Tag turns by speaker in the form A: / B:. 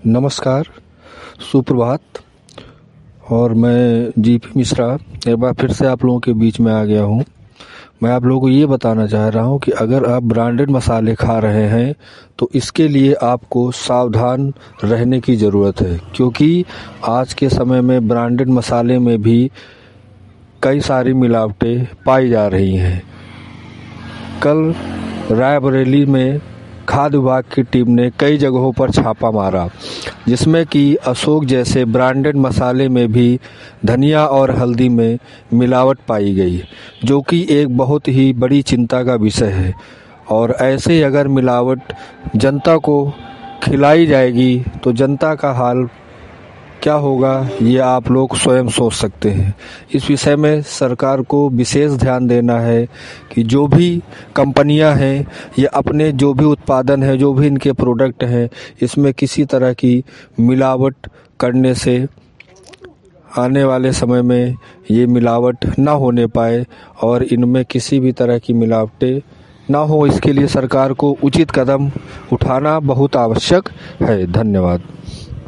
A: नमस्कार, सुप्रभात। और मैं जीपी मिश्रा एक बार फिर से आप लोगों के बीच में आ गया हूँ। मैं आप लोगों को ये बताना चाह रहा हूँ कि अगर आप ब्रांडेड मसाले खा रहे हैं तो इसके लिए आपको सावधान रहने की ज़रूरत है, क्योंकि आज के समय में ब्रांडेड मसाले में भी कई सारी मिलावटें पाई जा रही हैं। कल रायबरेली में खाद्य विभाग की टीम ने कई जगहों पर छापा मारा, जिसमें कि अशोक जैसे ब्रांडेड मसाले में भी धनिया और हल्दी में मिलावट पाई गई, जो कि एक बहुत ही बड़ी चिंता का विषय है। और ऐसे अगर मिलावट जनता को खिलाई जाएगी तो जनता का हाल क्या होगा, ये आप लोग स्वयं सोच सकते हैं। इस विषय में सरकार को विशेष ध्यान देना है कि जो भी कंपनियां हैं या अपने जो भी उत्पादन है, जो भी इनके प्रोडक्ट हैं, इसमें किसी तरह की मिलावट करने से आने वाले समय में ये मिलावट ना होने पाए और इनमें किसी भी तरह की मिलावटें ना हो। इसके लिए सरकार को उचित कदम उठाना बहुत आवश्यक है। धन्यवाद।